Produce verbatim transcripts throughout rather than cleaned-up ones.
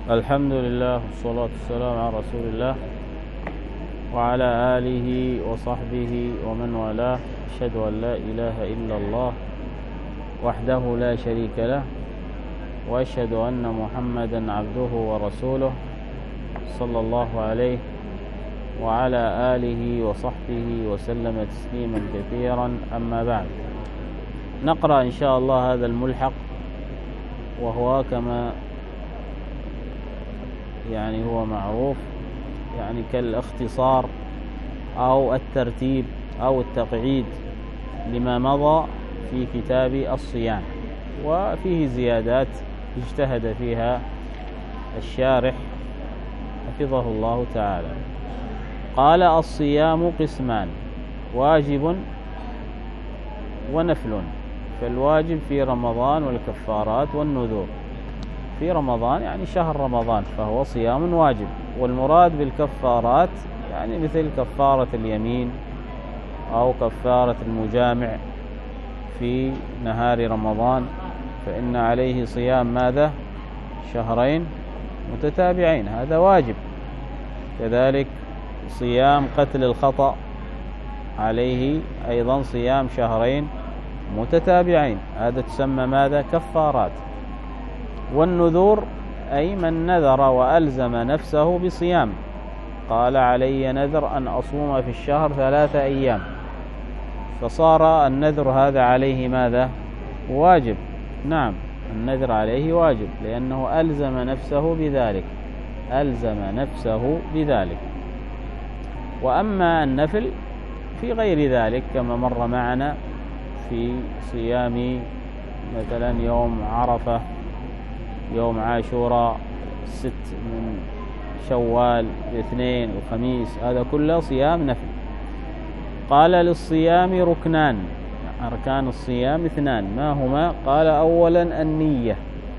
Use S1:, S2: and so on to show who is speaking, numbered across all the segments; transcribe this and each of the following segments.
S1: الحمد لله والصلاة والسلام على رسول الله وعلى آله وصحبه ومن والاه. أشهد أن لا إله إلا الله وحده لا شريك له، وأشهد أن محمدا عبده ورسوله صلى الله عليه وعلى آله وصحبه وسلم تسليما كثيرا. أما بعد، نقرأ إن شاء الله هذا الملحق، وهو كما يعني هو معروف يعني كالاختصار أو الترتيب أو التقعيد لما مضى في كتاب الصيام، وفيه زيادات اجتهد فيها الشارح حفظه الله تعالى. قال: الصيام قسمان: واجب ونفل. فالواجب في رمضان والكفارات والنذور. في رمضان يعني شهر رمضان فهو صيام واجب، والمراد بالكفارات يعني مثل كفارة اليمين أو كفارة المجامع في نهار رمضان، فإن عليه صيام ماذا؟ شهرين متتابعين، هذا واجب. كذلك صيام قتل الخطأ عليه أيضا صيام شهرين متتابعين، هذا تسمى ماذا؟ كفارات. والنذور أي من نذر وألزم نفسه بصيام، قال: علي نذر أن أصوم في الشهر ثلاثة أيام، فصار النذر هذا عليه ماذا؟ واجب. نعم، النذر عليه واجب لأنه ألزم نفسه بذلك، ألزم نفسه بذلك. وأما النفل في غير ذلك كما مر معنا في صيام مثلا يوم عرفة، يوم عاشوراء، الست من شوال، الاثنين والخميس، هذا كله صيام نفل. قال: للصيام ركنان: أركان الصيام اثنان. ما هما؟ قال: أولا النية،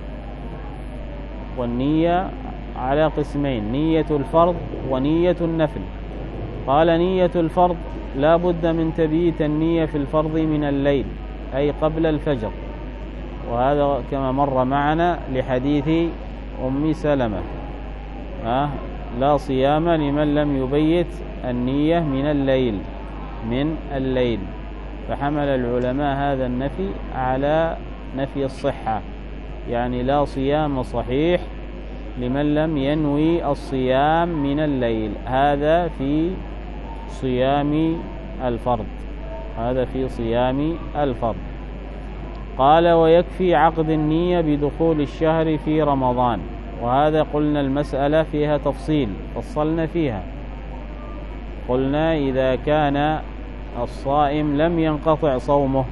S1: والنية على قسمين: نية الفرض ونية النفل. قال: نية الفرض لا بد من تبييت النية في الفرض من الليل، أي قبل الفجر، وهذا كما مر معنا لحديث أم سلمة: أه لا صيام لمن لم يبيت النية من الليل من الليل فحمل العلماء هذا النفي على نفي الصحة، يعني لا صيام صحيح لمن لم ينوي الصيام من الليل. هذا في صيام الفرض، هذا في صيام الفرض. قال: ويكفي عقد النية بدخول الشهر في رمضان. وهذا قلنا المسألة فيها تفصيل، فصلنا فيها، قلنا إذا كان الصائم لم ينقطع صومه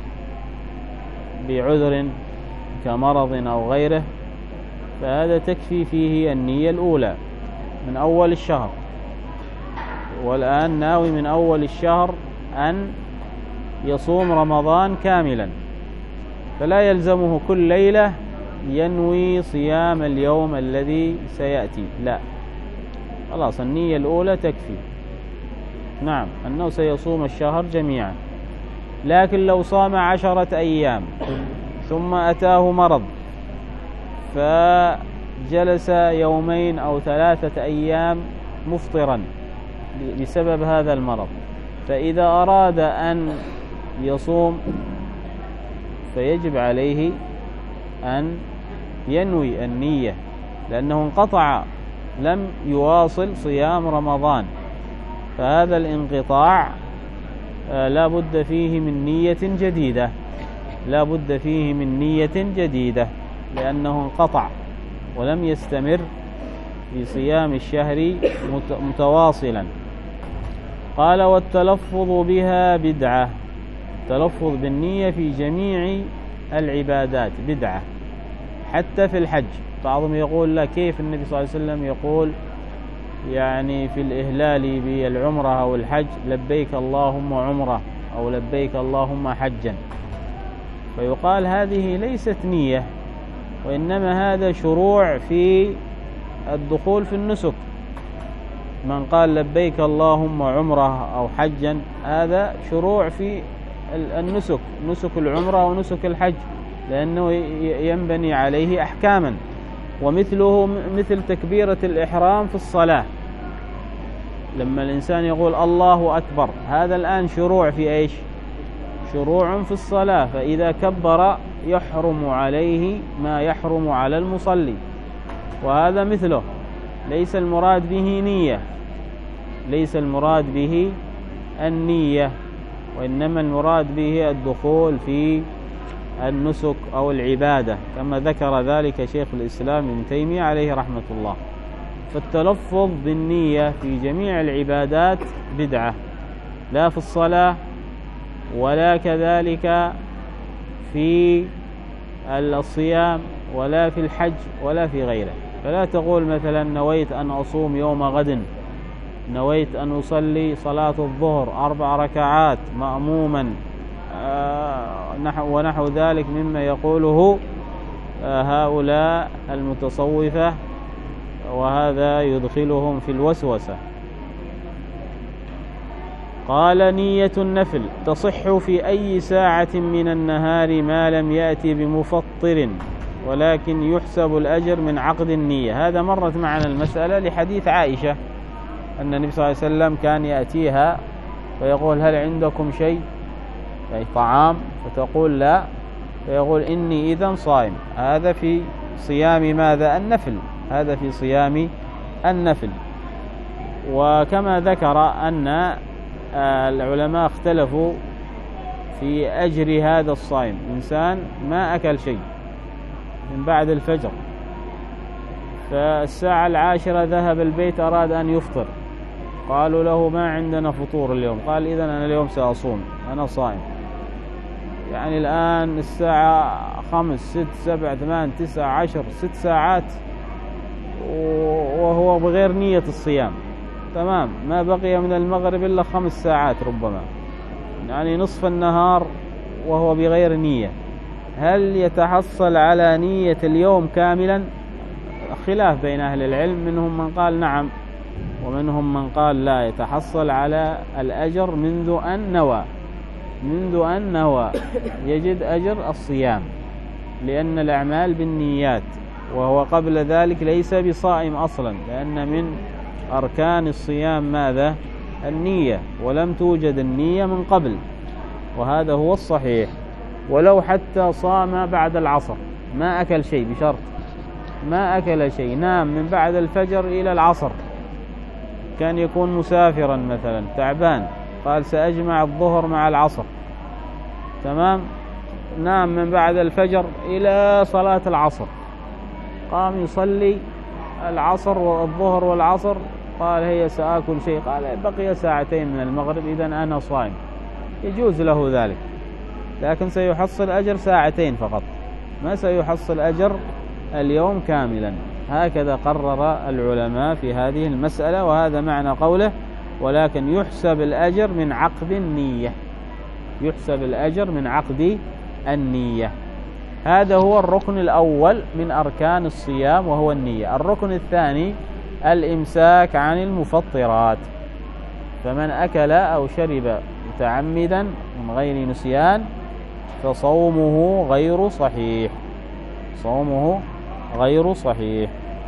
S1: بعذر كمرض أو غيره، فهذا تكفي فيه النية الأولى من أول الشهر، والآن ناوي من أول الشهر أن يصوم رمضان كاملا، فلا يلزمه كل ليلة ينوي صيام اليوم الذي سيأتي، لا، خلاص النية الأولى تكفي. نعم، أنه سيصوم الشهر جميعا. لكن لو صام عشرة أيام ثم أتاه مرض فجلس يومين أو ثلاثة أيام مفطرا بسبب هذا المرض، فإذا أراد أن يصوم فيجب عليه أن ينوي النية، لأنه انقطع، لم يواصل صيام رمضان، فهذا الانقطاع لا بد فيه من نية جديدة، لا بد فيه من نية جديدة لأنه انقطع ولم يستمر في صيام الشهر متواصلا. قال: والتلفظ بها بدعة. التلفظ بالنية في جميع العبادات بدعة، حتى في الحج. بعضهم يقول: لا، كيف النبي صلى الله عليه وسلم يقول يعني في الإهلال بالعمرة أو الحج لبيك اللهم عمرة أو لبيك اللهم حجا؟ فيقال هذه ليست نية، وإنما هذا شروع في الدخول في النسك. من قال لبيك اللهم عمرة أو حجا هذا شروع في النسك، نسك العمرة ونسك الحج، لأنه ينبني عليه أحكاما، ومثله مثل تكبيرة الإحرام في الصلاة، لما الإنسان يقول الله أكبر، هذا الآن شروع في إيش؟ شروع في الصلاة، فإذا كبر يحرم عليه ما يحرم على المصلي، وهذا مثله. ليس المراد به نية، ليس المراد به النية، وإنما المراد به الدخول في النسك أو العبادة، كما ذكر ذلك شيخ الإسلام ابن تيمية عليه رحمة الله. فالتلفظ بالنية في جميع العبادات بدعة، لا في الصلاة ولا كذلك في الصيام ولا في الحج ولا في غيره. فلا تقول مثلا نويت أن أصوم يوم غد، نويت أن أصلي صلاة الظهر أربع ركعات مأموما ونحو ذلك مما يقوله هؤلاء المتصوفة، وهذا يدخلهم في الوسوسة. قال نية النفل تصح في أي ساعة من النهار ما لم يأتي بمفطر، ولكن يحسب الأجر من عقد النية. هذا مرت معنا المسألة لحديث عائشة أن النبي صلى الله عليه وسلم كان يأتيها ويقول هل عندكم شيء، أي طعام، فتقول لا، فيقول إني إذن صائم. هذا في صيام ماذا؟ النفل، هذا في صيام النفل. وكما ذكر أن العلماء اختلفوا في أجر هذا الصائم. إنسان ما أكل شيء من بعد الفجر، فالساعة العاشرة ذهب البيت أراد أن يفطر، قالوا له ما عندنا فطور اليوم، قال إذن أنا اليوم سأصوم، أنا صائم. يعني الآن الساعة خمس ست سبع ثمان تسع عشر ست ساعات وهو بغير نية الصيام، تمام، ما بقي من المغرب إلا خمس ساعات ربما، يعني نصف النهار وهو بغير نية. هل يتحصل على نية اليوم كاملا؟ خلاف بين أهل العلم، منهم من قال نعم ومنهم من قال لا، يتحصل على الأجر منذ أن نوى، منذ أن نوى يجد أجر الصيام، لأن الأعمال بالنيات، وهو قبل ذلك ليس بصائم أصلا، لأن من أركان الصيام ماذا؟ النية، ولم توجد النية من قبل، وهذا هو الصحيح. ولو حتى صام بعد العصر ما أكل شيء، بشرط ما أكل شيء، نام من بعد الفجر إلى العصر، كان يكون مسافرا مثلا تعبان، قال سأجمع الظهر مع العصر، تمام، نام من بعد الفجر إلى صلاة العصر، قام يصلي العصر والظهر والعصر، قال هي سآكل شيء، قال بقي ساعتين من المغرب إذن أنا صائم، يجوز له ذلك، لكن سيحصل أجر ساعتين فقط، ما سيحصل أجر اليوم كاملا. هكذا قرر العلماء في هذه المسألة، وهذا معنى قوله ولكن يحسب الأجر من عقد النية، يحسب الأجر من عقد النية. هذا هو الركن الأول من أركان الصيام وهو النية. الركن الثاني الإمساك عن المفطرات، فمن أكل أو شرب متعمدا من غير نسيان فصومه غير صحيح، صومه غير صحيح.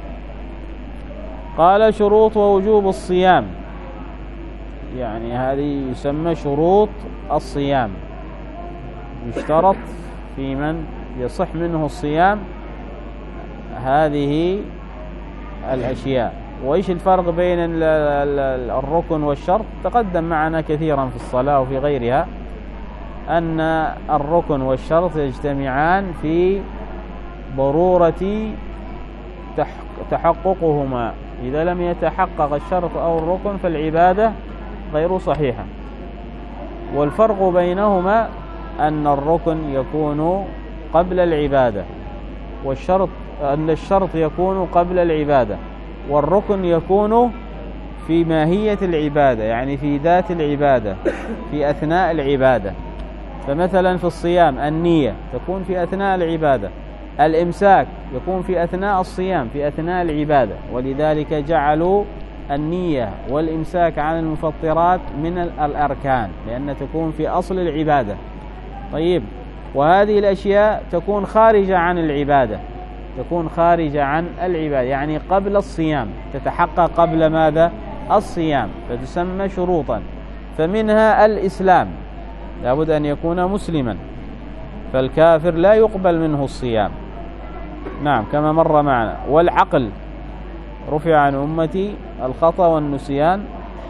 S1: قال شروط ووجوب الصيام، يعني هذه يسمى شروط الصيام، يشترط في من يصح منه الصيام هذه الأشياء. وإيش الفرق بين الركن والشرط؟ تقدم معنا كثيرا في الصلاة وفي غيرها أن الركن والشرط يجتمعان في ضرورة تحققهما، إذا لم يتحقق الشرط أو الركن فالعبادة غير صحيحة. والفرق بينهما أن الركن يكون قبل العبادة، والشرط أن الشرط يكون قبل العبادة، والركن يكون في ماهية العبادة، يعني في ذات العبادة، في أثناء العبادة. فمثلا في الصيام النية تكون في أثناء العبادة، الإمساك يكون في أثناء الصيام، في أثناء العبادة، ولذلك جعلوا النية والإمساك عن المفطرات من الأركان، لأن تكون في أصل العبادة. طيب، وهذه الأشياء تكون خارجة عن العبادة، تكون خارجة عن العبادة، يعني قبل الصيام، تتحقق قبل ماذا؟ الصيام، فتسمى شروطا. فمنها الإسلام، لابد أن يكون مسلما، فالكافر لا يقبل منه الصيام، نعم كما مر معنا. والعقل، رفع عن أمتي الخطأ والنسيان،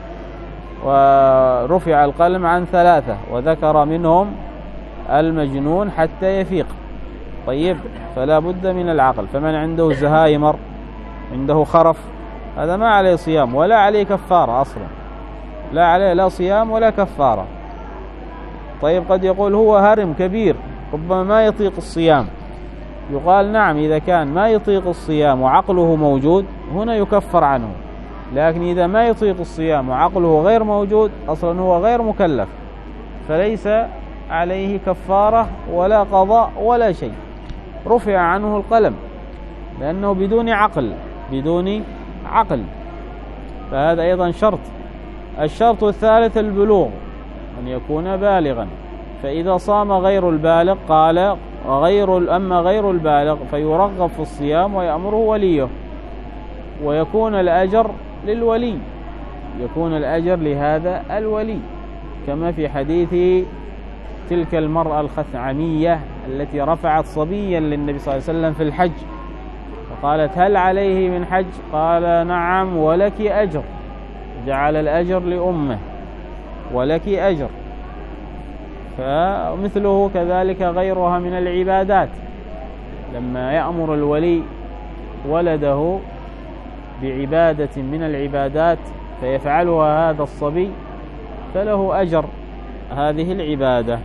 S1: ورفع القلم عن ثلاثة، وذكر منهم المجنون حتى يفيق. طيب، فلا بد من العقل. فمن عنده زهايمر، عنده خرف، هذا ما عليه صيام ولا عليه كفارة أصلا، لا عليه لا صيام ولا كفارة. طيب، قد يقول هو هرم كبير ربما ما يطيق الصيام، يقال نعم إذا كان ما يطيق الصيام وعقله موجود هنا يكفر عنه، لكن إذا ما يطيق الصيام وعقله غير موجود أصلا هو غير مكلف، فليس عليه كفارة ولا قضاء ولا شيء، رفع عنه القلم لأنه بدون عقل، بدون عقل. فهذا أيضا شرط. الشرط الثالث البلوغ، أن يكون بالغا. فإذا صام غير البالغ قال غير أما غير البالغ فيرغب في الصيام ويأمره وليه، ويكون الأجر للولي، يكون الأجر لهذا الولي، كما في حديث تلك المرأة الخثعمية التي رفعت صبيا للنبي صلى الله عليه وسلم في الحج، فقالت هل عليه من حج؟ قال نعم ولك أجر، جعل الأجر لأمه ولك أجر. فمثله كذلك غيرها من العبادات، لما يأمر الولي ولده بعبادة من العبادات فيفعلها هذا الصبي فله أجر هذه العبادة.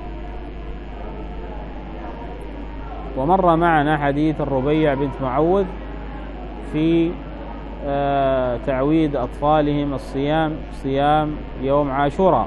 S1: ومر معنا حديث الربيع بنت معوذ في تعويد أطفالهم الصيام، صيام يوم عاشوراء.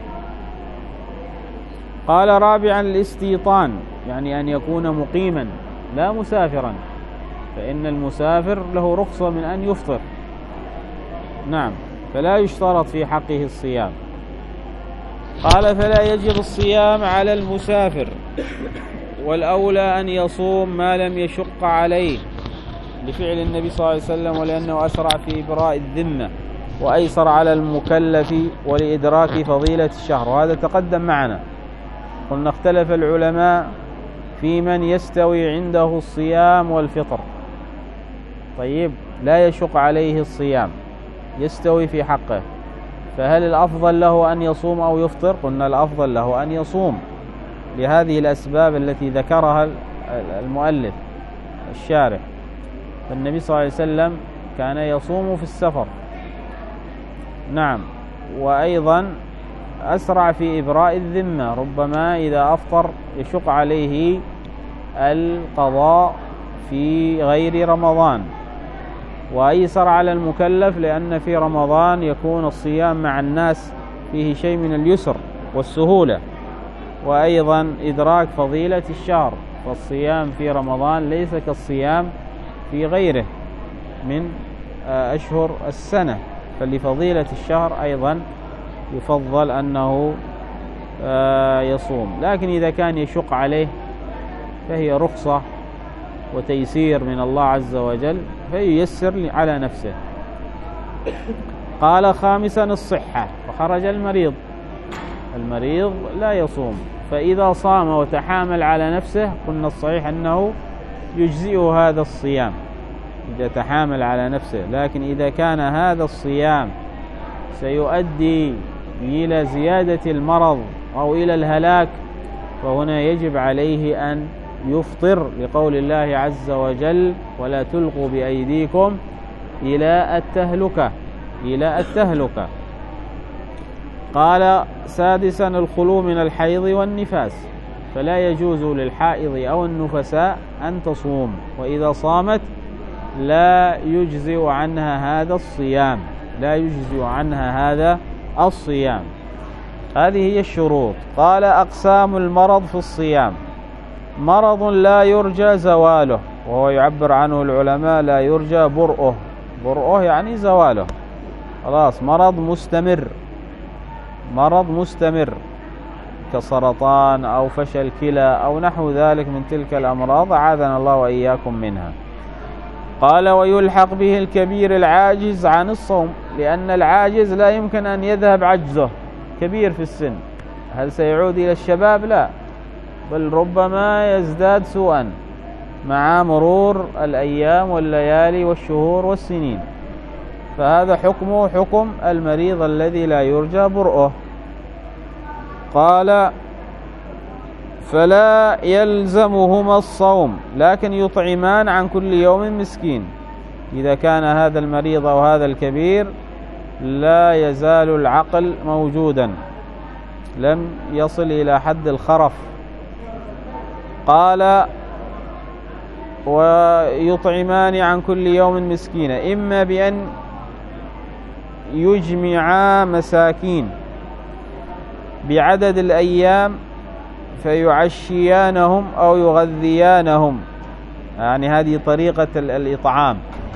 S1: قال رابعا الاستيطان، يعني أن يكون مقيما لا مسافرا، فإن المسافر له رخصة من أن يفطر، نعم، فلا يشترط في حقه الصيام. قال فلا يجب الصيام على المسافر، والأولى أن يصوم ما لم يشق عليه، لفعل النبي صلى الله عليه وسلم، ولأنه أسرع في إبراء الذمة وأيسر على المكلف، ولإدراك فضيلة الشهر. وهذا تقدم معنا، قلنا اختلف العلماء في من يستوي عنده الصيام والفطر. طيب، لا يشق عليه الصيام، يستوي في حقه، فهل الأفضل له أن يصوم أو يفطر؟ قلنا الأفضل له أن يصوم لهذه الأسباب التي ذكرها المؤلف الشارح. فالنبي صلى الله عليه وسلم كان يصوم في السفر، نعم، وأيضا أسرع في إبراء الذمة، ربما إذا أفطر يشق عليه القضاء في غير رمضان، وأيسر على المكلف لأن في رمضان يكون الصيام مع الناس فيه شيء من اليسر والسهولة، وأيضا إدراك فضيلة الشهر، فالصيام في رمضان ليس كالصيام في غيره من أشهر السنة، فلفضيلة الشهر أيضا يفضل أنه يصوم. لكن إذا كان يشق عليه فهي رخصة وتيسير من الله عز وجل، فييسر على نفسه. قال خامسا الصحة، فخرج المريض، المريض لا يصوم، فإذا صام وتحامل على نفسه قلنا الصحيح أنه يجزئه هذا الصيام إذا تحامل على نفسه، لكن إذا كان هذا الصيام سيؤدي إلى زيادة المرض أو إلى الهلاك فهنا يجب عليه أن يفطر، لقول الله عز وجل ولا تلقوا بأيديكم إلى التهلكة إلى التهلكة. قال سادسا الخلو من الحيض والنفاس، فلا يجوز للحائض أو النفساء أن تصوم، وإذا صامت لا يجزئ عنها هذا الصيام لا يجزئ عنها هذا الصيام. هذه هي الشروط. قال أقسام المرض في الصيام: مرض لا يرجى زواله، وهو يعبر عنه العلماء لا يرجى برؤه، برؤه يعني زواله، خلاص مرض مستمر، مرض مستمر كسرطان أو فشل كلى أو نحو ذلك من تلك الأمراض، أعاذنا الله وإياكم منها. قال ويلحق به الكبير العاجز عن الصوم، لأن العاجز لا يمكن أن يذهب عجزه، كبير في السن، هل سيعود إلى الشباب؟ لا، بل ربما يزداد سوءا مع مرور الأيام والليالي والشهور والسنين، فهذا حكمه حكم المريض الذي لا يرجى برؤه. قال فلا يلزمهما الصوم، لكن يطعمان عن كل يوم مسكين. إذا كان هذا المريض أو هذا الكبير لا يزال العقل موجودا، لم يصل إلى حد الخرف. قال ويطعمان عن كل يوم مسكينا، إما بأن يجمعا مساكين بعدد الأيام فيعشيانهم أو يغذيانهم، يعني هذه طريقة الإطعام.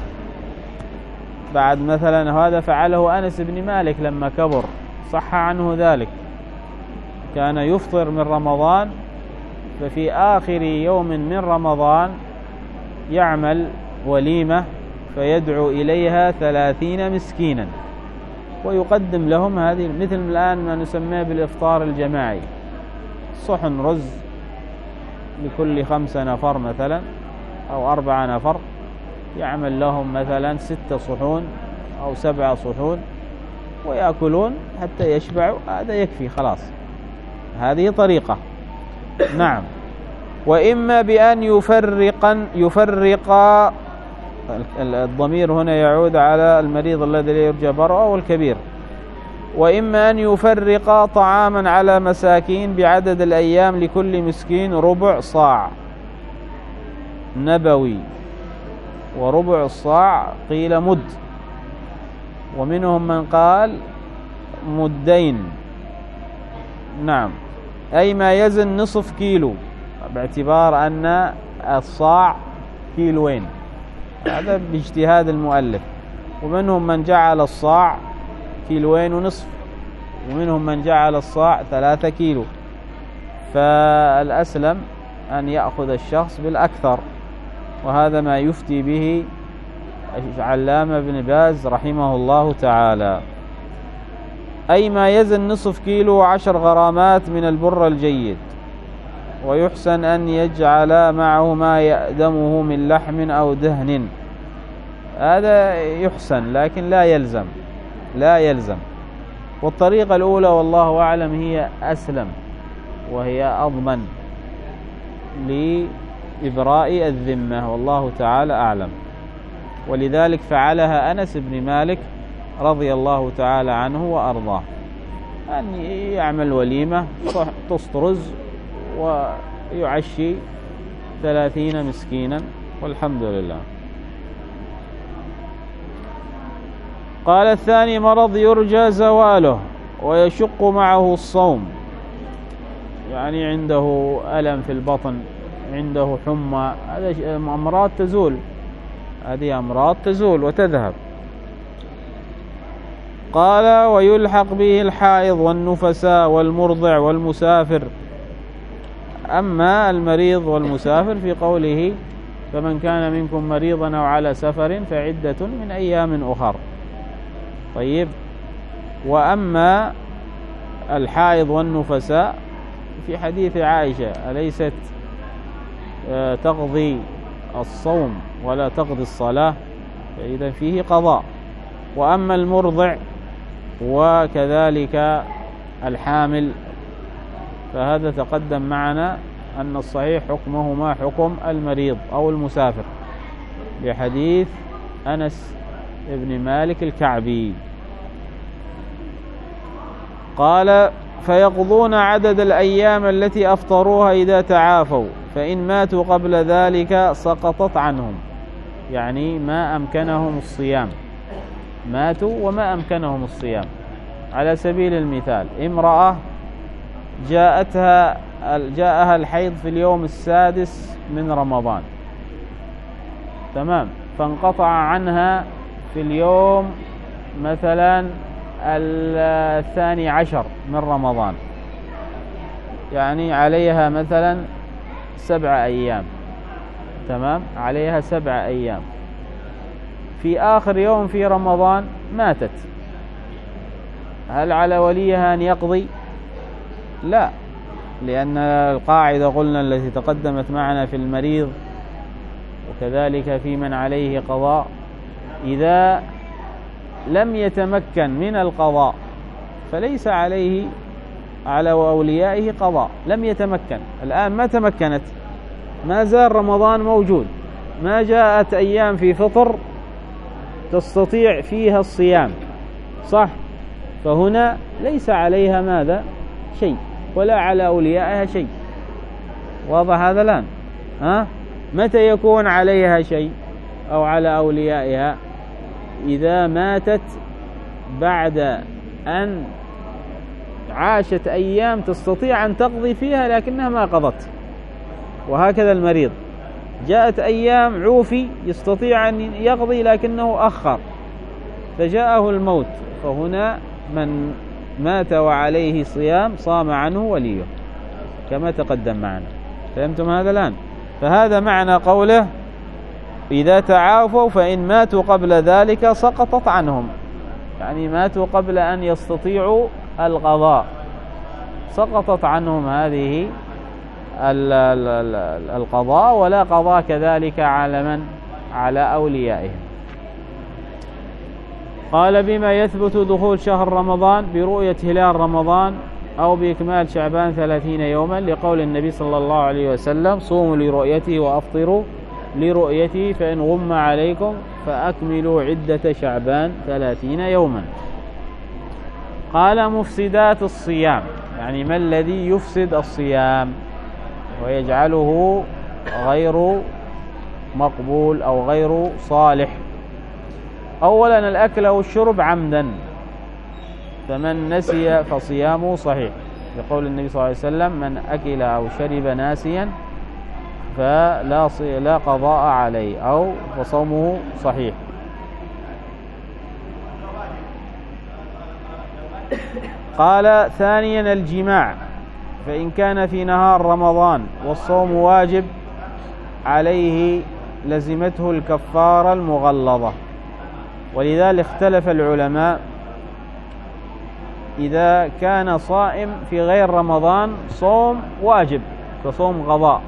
S1: بعد مثلا هذا فعله أنس بن مالك لما كبر، صح عنه ذلك، كان يفطر من رمضان، ففي آخر يوم من رمضان يعمل وليمة فيدعو إليها ثلاثين مسكينا ويقدم لهم هذه، مثل الآن ما نسميه بالإفطار الجماعي، صحن رز لكل خمسة نفر مثلا أو أربعة نفر، يعمل لهم مثلا ستة صحون أو سبعة صحون ويأكلون حتى يشبعوا، هذا يكفي خلاص، هذه طريقة. نعم. وإما بأن يفرقا يفرقا الضمير هنا يعود على المريض الذي لا يرجى برؤه والكبير. وإما أن يفرقا طعاما على مساكين بعدد الأيام لكل مسكين ربع صاع نبوي، وربع الصاع قيل مد، ومنهم من قال مدين. نعم، أي ما يزن نصف كيلو، باعتبار أن الصاع كيلوين، هذا باجتهاد المؤلف. ومنهم من جعل الصاع كيلوين ونصف، ومنهم من جعل الصاع ثلاثة كيلو، فالأسلم أن يأخذ الشخص بالأكثر، وهذا ما يفتي به علامة بن باز رحمه الله تعالى. أي ما يزن نصف كيلو وعشر غرامات من البر الجيد، ويحسن أن يجعل معه ما يأدمه من لحم أو دهن، هذا يحسن لكن لا يلزم لا يلزم والطريقة الأولى والله أعلم هي أسلم وهي أضمن لإبراء الذمة، والله تعالى أعلم. ولذلك فعلها أنس بن مالك رضي الله تعالى عنه وأرضاه، أن يعمل وليمة طست رز ويعشي ثلاثين مسكينا والحمد لله. قال الثاني مرض يرجى زواله ويشق معه الصوم، يعني عنده ألم في البطن، عنده حمى، هذه أمراض تزول، هذه أمراض تزول وتذهب. قال ويلحق به الحائض والنفساء والمرضع والمسافر. أما المريض والمسافر في قوله فمن كان منكم مريضا أو على سفر فعدة من أيام أخر. طيب، وأما الحائض والنفساء في حديث عائشة أليست تقضي الصوم ولا تقضي الصلاة، فإذا فيه قضاء. وأما المرضع وكذلك الحامل فهذا تقدم معنا أن الصحيح حكمهما حكم المريض أو المسافر لحديث أنس بن مالك الكعبي. قال فيقضون عدد الأيام التي أفطروها إذا تعافوا، فإن ماتوا قبل ذلك سقطت عنهم، يعني ما أمكنهم الصيام، ماتوا وما أمكنهم الصيام. على سبيل المثال امرأة جاءتها جاءها الحيض في اليوم السادس من رمضان، تمام، فانقطع عنها في اليوم مثلا الثاني عشر من رمضان، يعني عليها مثلا سبع أيام، تمام، عليها سبع أيام. في آخر يوم في رمضان ماتت، هل على وليها أن يقضي؟ لا، لأن القاعدة قلنا التي تقدمت معنا في المريض وكذلك في من عليه قضاء، إذا لم يتمكن من القضاء فليس عليه على أوليائه قضاء. لم يتمكن، الآن ما تمكنت، ما زال رمضان موجود، ما جاءت أيام في فطر تستطيع فيها الصيام، صح؟ فهنا ليس عليها ماذا؟ شيء، ولا على أوليائها شيء. واضح هذا الآن؟ ها؟ متى يكون عليها شيء أو على أوليائها؟ إذا ماتت بعد أن عاشت أيام تستطيع أن تقضي فيها لكنها ما قضت. وهكذا المريض، جاءت أيام عوفي يستطيع أن يقضي لكنه أخر فجاءه الموت، فهنا من مات وعليه صيام صام عنه وليه كما تقدم معنا. فهمتم هذا الآن؟ فهذا معنى قوله إذا تعافوا فإن ماتوا قبل ذلك سقطت عنهم، يعني ماتوا قبل أن يستطيعوا القضاء، سقطت عنهم هذه القضاء، ولا قضاء كذلك على من؟ على أوليائهم. قال بما يثبت دخول شهر رمضان؟ برؤية هلال رمضان أو بإكمال شعبان ثلاثين يوما، لقول النبي صلى الله عليه وسلم صوموا لرؤيته وأفطروا لرؤيته، فإن غم عليكم فأكملوا عدة شعبان ثلاثين يوما. قال مفسدات الصيام، يعني ما الذي يفسد الصيام ويجعله غير مقبول أو غير صالح؟ أولا الأكل أو الشرب عمدا، فمن نسي فصيامه صحيح، يقول النبي صلى الله عليه وسلم من أكل أو شرب ناسيا فلا لا قضاء عليه أو فصومه صحيح. قال ثانيا الجماع، فإن كان في نهار رمضان والصوم واجب عليه لزمته الكفارة المغلظة، ولذلك اختلف العلماء إذا كان صائم في غير رمضان صوم واجب كصوم قضاء،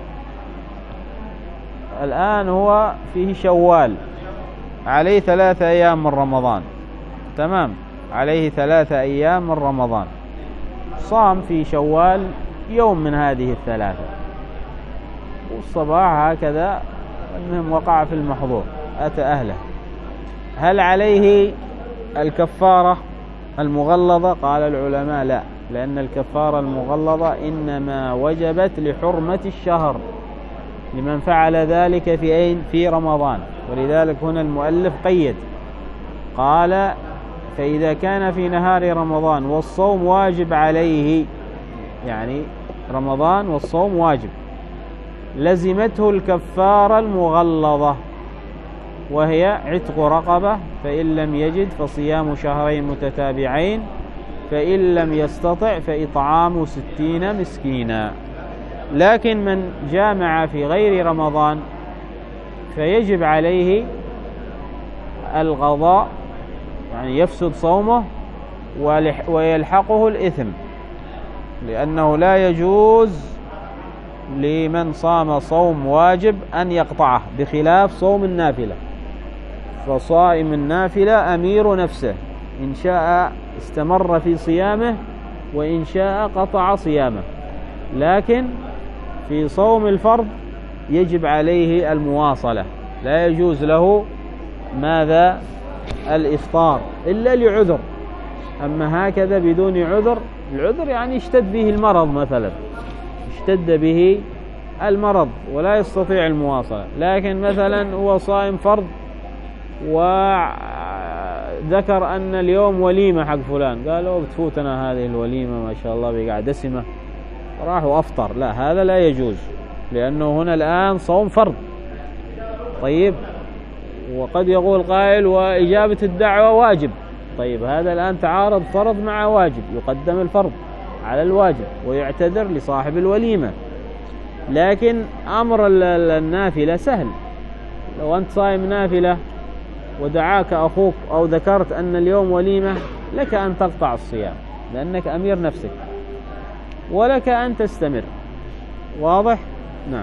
S1: الآن هو فيه شوال عليه ثلاثة أيام من رمضان، تمام، عليه ثلاثة أيام من رمضان، صام في شوال يوم من هذه الثلاثة والصباح هكذا، المهم وقع في المحظور أتى أهله، هل عليه الكفارة المغلظة؟ قال العلماء لا، لأن الكفارة المغلظة إنما وجبت لحرمة الشهر لمن فعل ذلك في أين؟ في رمضان، ولذلك هنا المؤلف قيد قال فإذا كان في نهار رمضان والصوم واجب عليه، يعني رمضان والصوم واجب، لزمته الكفارة المغلظة وهي عتق رقبة، فإن لم يجد فصيام شهرين متتابعين، فإن لم يستطع فإطعام ستين مسكينا. لكن من جامع في غير رمضان فيجب عليه القضاء، يعني يفسد صومه ويلحقه الإثم، لأنه لا يجوز لمن صام صوم واجب أن يقطعه، بخلاف صوم النافلة، فصائم النافلة أمير نفسه، إن شاء استمر في صيامه وإن شاء قطع صيامه، لكن في صوم الفرض يجب عليه المواصلة، لا يجوز له ماذا؟ الإفطار إلا لعذر، أما هكذا بدون عذر، العذر يعني اشتد به المرض مثلا، اشتد به المرض ولا يستطيع المواصلة، لكن مثلا هو صائم فرض وذكر أن اليوم وليمة حق فلان، قالوا بتفوتنا هذه الوليمة ما شاء الله بقى دسمة، راح وأفطر، لا هذا لا يجوز، لأنه هنا الآن صوم فرض. طيب، وقد يقول قائل وإجابة الدعوة واجب، طيب هذا الآن تعارض فرض مع واجب، يقدم الفرض على الواجب ويعتذر لصاحب الوليمة. لكن أمر النافلة سهل، لو أنت صايم نافلة ودعاك أخوك أو ذكرت أن اليوم وليمة، لك أن تقطع الصيام لأنك أمير نفسك، ولك أن تستمر. واضح؟ نعم.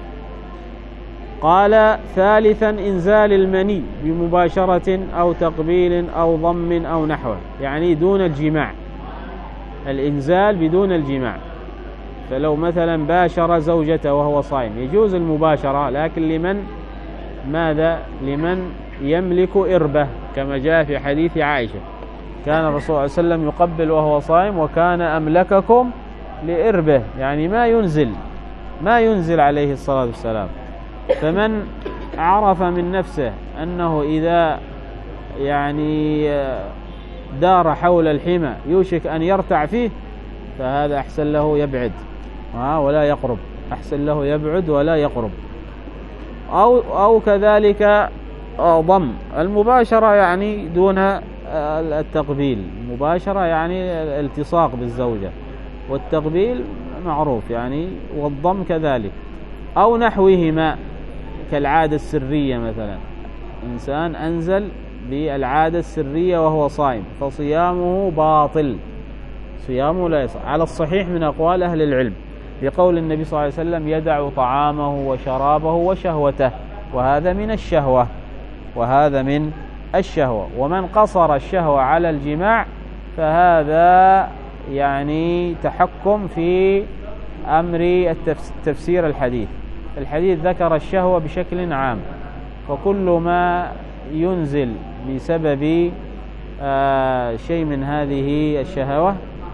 S1: قال ثالثا إنزال المني بمباشرة أو تقبيل أو ضم أو نحوه، يعني دون الجماع، الإنزال بدون الجماع. فلو مثلا باشر زوجته وهو صائم يجوز المباشرة، لكن لمن ماذا؟ لمن يملك إربة، كما جاء في حديث عائشة كان الرسول صلى الله عليه وسلم يقبل وهو صائم وكان أملككم لإربه، يعني ما ينزل ما ينزل عليه الصلاة والسلام. فمن عرف من نفسه أنه إذا يعني دار حول الحمى يوشك أن يرتع فيه، فهذا أحسن له يبعد ولا يقرب، أحسن له يبعد ولا يقرب. أو, أو كذلك ضم المباشرة، يعني دون التقبيل. المباشرة يعني الالتصاق بالزوجة، والتقبيل معروف يعني، والضم كذلك. أو نحوهما كالعادة السرية، مثلا إنسان أنزل بالعادة السرية وهو صائم فصيامه باطل، صيامه لا يصح على الصحيح من أقوال أهل العلم، بقول النبي صلى الله عليه وسلم يدع طعامه وشرابه وشهوته، وهذا من الشهوة وهذا من الشهوة. ومن قصر الشهوة على الجماع فهذا يعني تحكم في أمر تفسير الحديث. الحديث ذكر الشهوة بشكل عام، فكل ما ينزل بسبب آه شيء من هذه الشهوة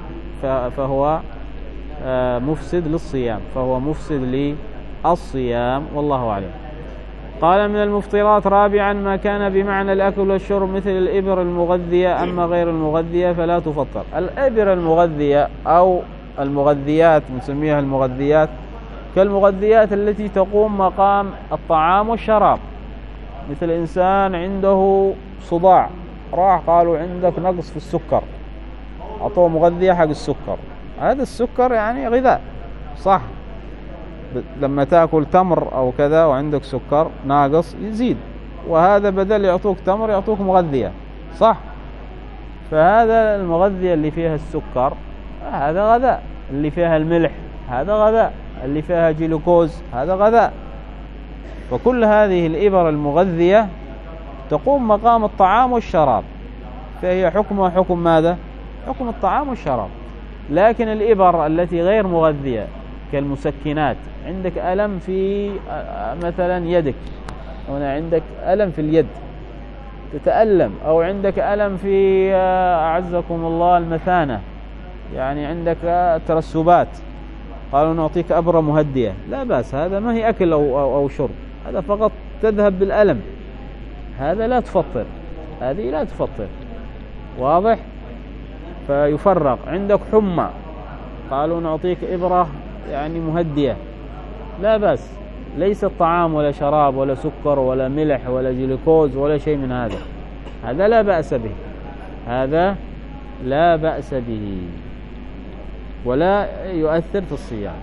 S1: فهو آه مفسد للصيام، فهو مفسد للصيام، والله أعلم. قال من المفطرات رابعا ما كان بمعنى الأكل والشرب مثل الإبر المغذية، أما غير المغذية فلا تفطر. الإبر المغذية أو المغذيات نسميها المغذيات، كالمغذيات التي تقوم مقام الطعام والشراب، مثل إنسان عنده صداع راح قالوا عندك نقص في السكر، أعطوه مغذية حق السكر. هذا السكر يعني غذاء صح، لما تأكل تمر أو كذا وعندك سكر ناقص يزيد، وهذا بدل يعطوك تمر يعطوك مغذية صح. فهذا المغذية اللي فيها السكر هذا غذاء، اللي فيها الملح هذا غذاء، اللي فيها جلوكوز هذا غذاء. فكل هذه الإبر المغذية تقوم مقام الطعام والشراب، فهي حكمها حكم ماذا؟ حكم الطعام والشراب. لكن الإبر التي غير مغذية كالمسكنات، عندك ألم في مثلا يدك، هنا عندك ألم في اليد تتألم، أو عندك ألم في أعزكم الله المثانة، يعني عندك ترسبات، قالوا نعطيك أبرة مهدية، لا بأس، هذا ما هي أكل أو, أو, أو شرب، هذا فقط تذهب بالألم، هذا لا تفطر، هذه لا تفطر. واضح؟ فيفرق. عندك حمى قالوا نعطيك إبرة يعني مهدية، لا بأس، ليس الطعام ولا شراب ولا سكر ولا ملح ولا جلوكوز ولا شيء من هذا، هذا لا بأس به، هذا لا بأس به ولا يؤثر في الصيام.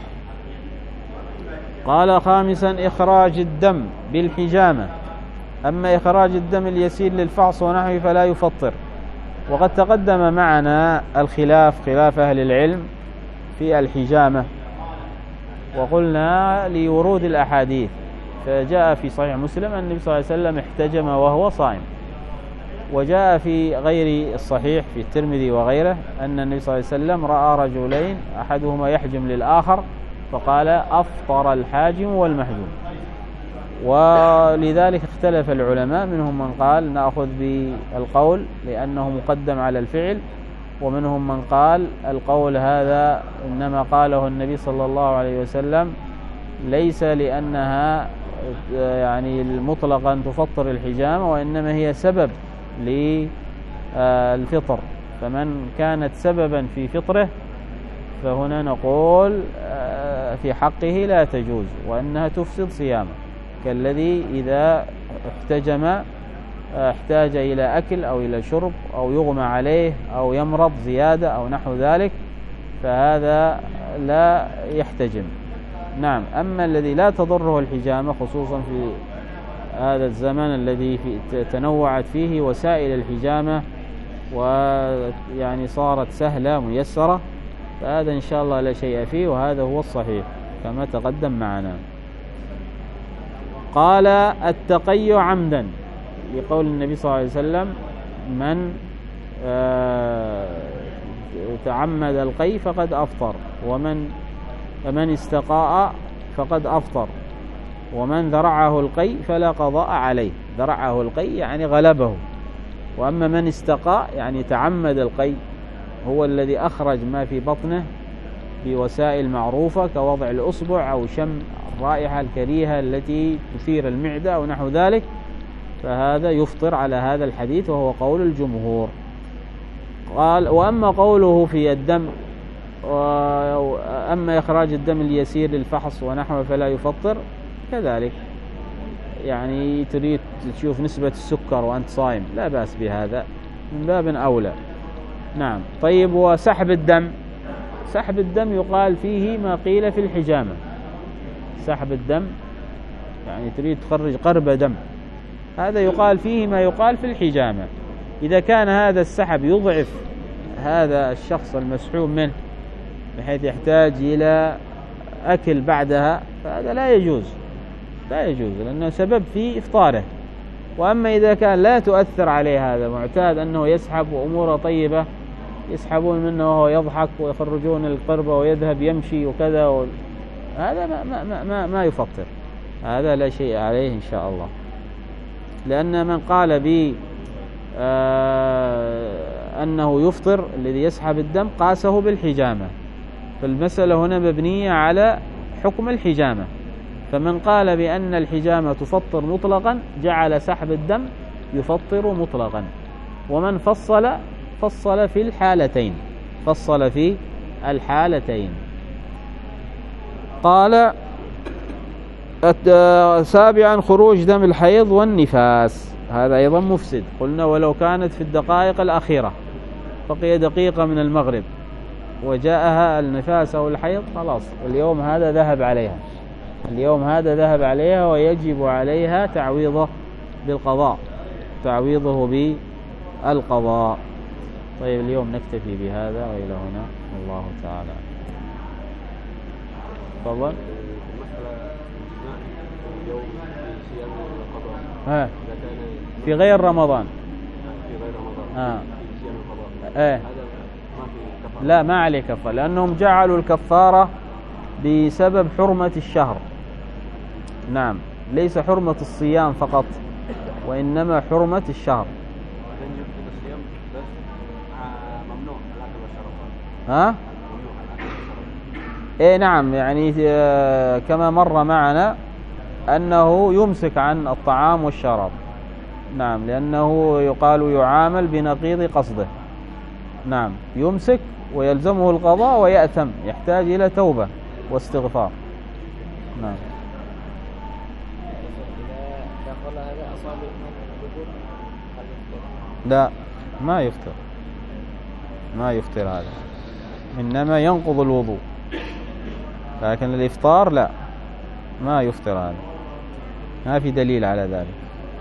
S1: قال خامسا إخراج الدم بالحجامة، أما إخراج الدم اليسير للفحص ونحوه فلا يفطر. وقد تقدم معنا الخلاف، خلاف أهل العلم في الحجامة، وقلنا لورود الأحاديث، فجاء في صحيح مسلم أن النبي صلى الله عليه وسلم احتجم وهو صائم، وجاء في غير الصحيح في الترمذي وغيره أن النبي صلى الله عليه وسلم رأى رجلين أحدهما يحجم للآخر فقال أفطر الحاجم والمحجوم. ولذلك اختلف العلماء، منهم من قال نأخذ بالقول لأنه مقدم على الفعل، ومنهم من قال القول هذا إنما قاله النبي صلى الله عليه وسلم ليس لأنها يعني مطلقا تفطر الحجامة، وإنما هي سبب للفطر، فمن كانت سببا في فطره فهنا نقول في حقه لا تجوز، وأنها تفسد صيامه، كالذي إذا احتجم احتاج إلى أكل أو إلى شرب أو يغمى عليه أو يمرض زيادة أو نحو ذلك، فهذا لا يحتجم. نعم. أما الذي لا تضره الحجامة خصوصا في هذا الزمن الذي في تنوعت فيه وسائل الحجامة ويعني صارت سهلة ميسرة، فهذا إن شاء الله لا شيء فيه، وهذا هو الصحيح كما تقدم معنا. قال التقي عمدا، لقول النبي صلى الله عليه وسلم من تعمد القي فقد أفطر، ومن من استقاء فقد أفطر، ومن ذرعه القي فلا قضاء عليه. ذرعه القي يعني غلبه، وأما من استقاء يعني تعمد القي، هو الذي أخرج ما في بطنه بوسائل معروفة كوضع الأصبع أو شم الرائحة الكريهة التي تثير المعدة أو نحو ذلك، فهذا يفطر على هذا الحديث، وهو قول الجمهور. قال وأما قوله في الدم، وأما إخراج الدم اليسير للفحص ونحوه فلا يفطر، كذلك يعني تريد تشوف نسبة السكر وأنت صائم لا بأس بهذا، من باب أولى. نعم. طيب وسحب الدم، سحب الدم يقال فيه ما قيل في الحجامة. سحب الدم يعني تريد تخرج قرب دم، هذا يقال فيه ما يقال في الحجامة. إذا كان هذا السحب يضعف هذا الشخص المسحوب منه بحيث يحتاج إلى أكل بعدها، فهذا لا يجوز، لا يجوز لأنه سبب في إفطاره. وأما إذا كان لا تؤثر عليه، هذا معتاد أنه يسحب وأموره طيبة، يسحبون منه وهو يضحك ويخرجون القربة ويذهب يمشي وكذا و... هذا ما, ما, ما, ما يفطر، هذا لا شيء عليه إن شاء الله. لأن من قال ب آه أنه يفطر الذي يسحب الدم قاسه بالحجامة، فالمسألة هنا مبنية على حكم الحجامة. فمن قال بأن الحجامة تفطر مطلقا جعل سحب الدم يفطر مطلقا، ومن فصل فصل في الحالتين، فصل في الحالتين. قال سابعا خروج دم الحيض والنفاس، هذا أيضا مفسد. قلنا ولو كانت في الدقائق الأخيرة، بقي دقيقة من المغرب وجاءها النفاس أو الحيض، خلاص اليوم هذا ذهب عليها، اليوم هذا ذهب عليها ويجب عليها تعويضه بالقضاء، تعويضه بالقضاء. طيب اليوم نكتفي بهذا وإلى هنا، الله تعالى. تفضل. ها في غير رمضان، في غير رمضان اه ايه لا ما عليه كفارة، لأنهم جعلوا الكفارة بسبب حرمة الشهر. نعم، ليس حرمة الصيام فقط، وإنما حرمة الشهر. ها ايه نعم، يعني كما مر معنا أنه يمسك عن الطعام والشراب. نعم، لأنه يقال يعامل بنقيض قصده. نعم، يمسك ويلزمه القضاء ويأثم، يحتاج إلى توبة واستغفار. نعم. لا ما يفطر، ما يفطر هذا، إنما ينقض الوضوء، لكن الإفطار لا، ما يفطر هذا، ما في دليل على ذلك.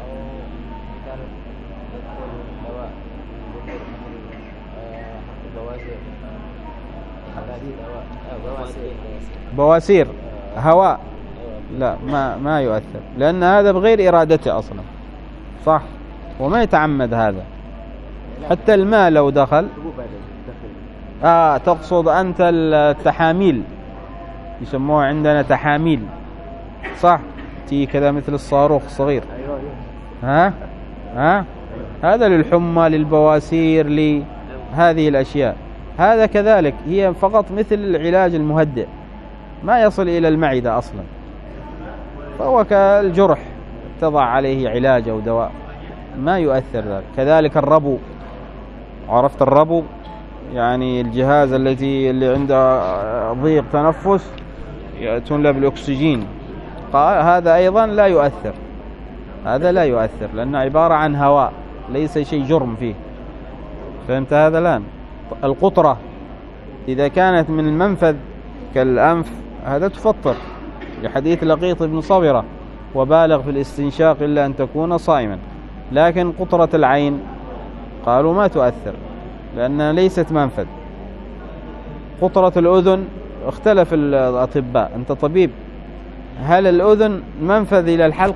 S1: بواسير هواء لا، ما ما يؤثر، لأن هذا بغير إرادته أصلا، صح، وما يتعمد هذا. حتى الماء لو دخل آه تقصد أنت التحاميل، يسموها عندنا تحاميل، صح، تي كذا مثل الصاروخ الصغير. ها ها هذا للحمى، للبواسير، لهذه الأشياء. هذا كذلك، هي فقط مثل العلاج المهدئ، ما يصل إلى المعدة أصلا، فهو كالجرح تضع عليه علاج أو دواء، ما يؤثر ذلك. كذلك الربو، عرفت الربو يعني الجهاز التي اللي عنده ضيق تنفس يأتون له بالأكسجين، هذا أيضا لا يؤثر، هذا لا يؤثر لأنه عبارة عن هواء، ليس شيء جرم فيه. فهمت هذا الآن؟ القطرة إذا كانت من المنفذ كالأنف هذا تفطر، لحديث لقيط بن صبرة وبالغ في الاستنشاق إلا أن تكون صائما. لكن قطرة العين قالوا ما تؤثر لأنها ليست منفذ. قطرة الأذن اختلف الأطباء، أنت طبيب، هل الأذن منفذ إلى الحلق؟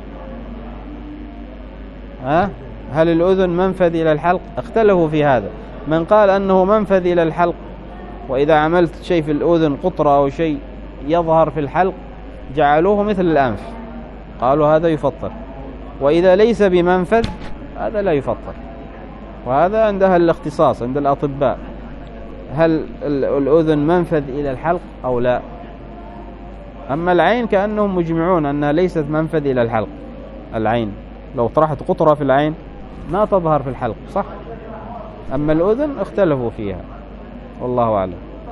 S1: ها؟ هل الأذن منفذ إلى الحلق؟ اختلفوا في هذا. من قال أنه منفذ إلى الحلق، وإذا عملت شيء في الأذن قطرة أو شيء يظهر في الحلق جعلوه مثل الأنف، قالوا هذا يفطر. وإذا ليس بمنفذ هذا لا يفطر. وهذا عندها الاختصاص عند الأطباء، هل الأذن منفذ إلى الحلق أو لا. أما العين كأنهم مجمعون أنها ليست منفذ إلى الحلق. العين لو طرحت قطرة في العين ما تظهر في الحلق، صح؟ أما الأذن اختلفوا فيها، والله أعلم.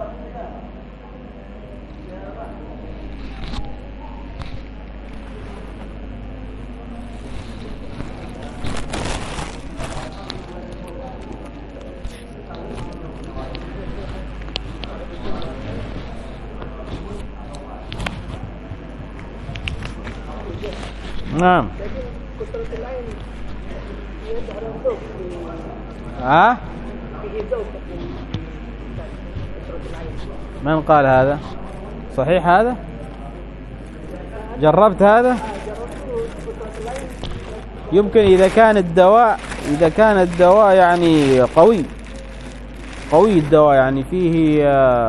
S1: نعم. ها؟ من قال هذا؟ صحيح هذا؟ جربت هذا؟ يمكن إذا كان الدواء إذا كان الدواء يعني قوي قوي الدواء يعني فيه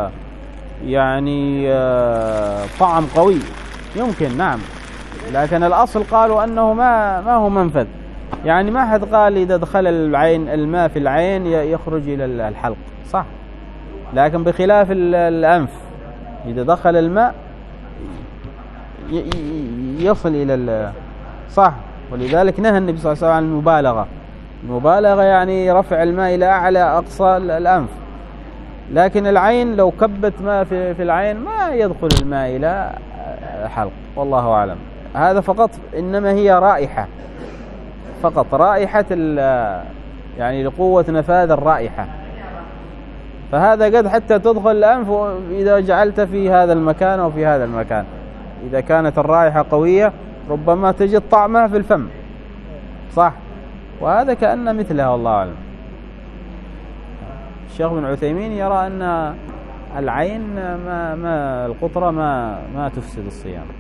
S1: يعني طعم قوي يمكن، نعم. لكن الأصل قالوا أنه ما ما هو منفذ، يعني ما حد قال إذا دخل العين الماء في العين يخرج إلى الحلق، صح؟ لكن بخلاف الأنف إذا دخل الماء يصل إلى، صح؟ ولذلك نهى النبي صلى الله عليه وسلم عن المبالغة. المبالغة يعني رفع الماء إلى أعلى أقصى الأنف. لكن العين لو كبت ماء في في العين ما يدخل الماء إلى حلق، والله أعلم. هذا فقط إنما هي رائحة، فقط رائحة يعني لقوة نفاذ الرائحة. فهذا قد حتى تدخل الأنف إذا جعلت في هذا المكان أو في هذا المكان. إذا كانت الرائحة قوية ربما تجد طعمها في الفم، صح؟ وهذا كأن مثلها، والله أعلم. الشيخ بن عثيمين يرى أن العين ما ما القطرة ما ما تفسد الصيام.